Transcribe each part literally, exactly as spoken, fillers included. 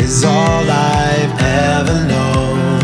is all I've ever known.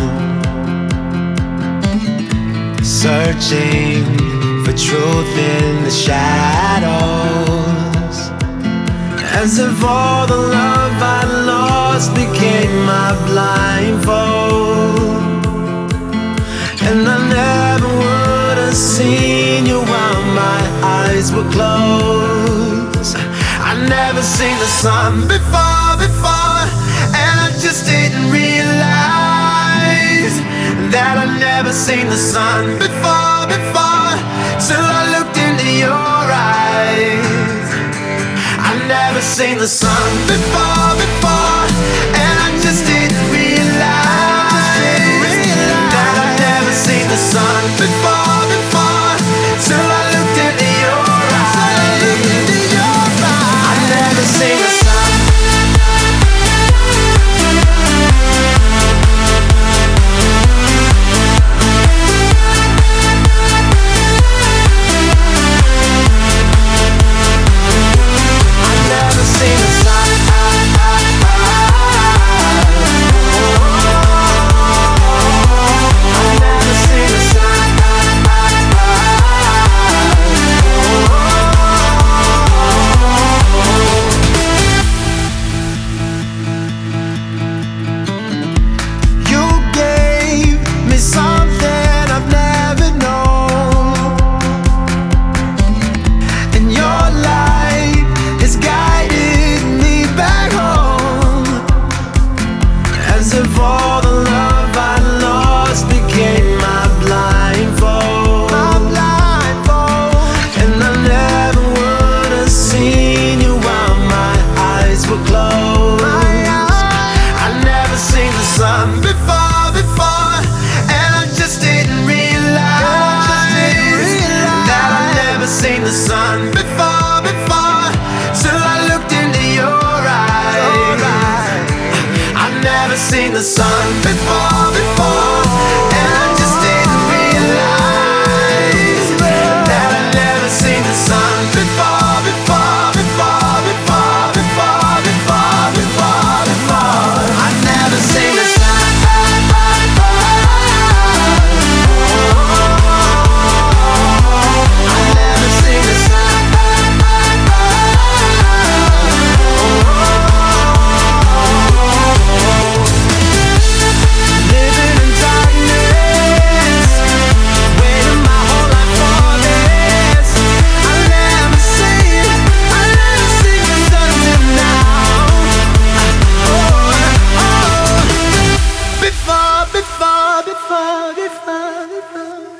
Searching for truth in the shadows, as if all the love I lost became my blindfold. And I never would have seen you while my eyes were closed. I never seen the sun before, before, and I just didn't realize that I'd never seen the sun before, before, till I looked into your eyes. I'd never seen the sun before, before, and I just didn't realize that I'd never seen the sun before, before, till I looked into your eyes. I'd never seen the sun. Seen the sun before, before, and I just didn't realize that I'd never seen the sun before, before, before, before, before, before, before, before. I'd never seen the sun. I'd never seen the sun. Before, before, before, before, before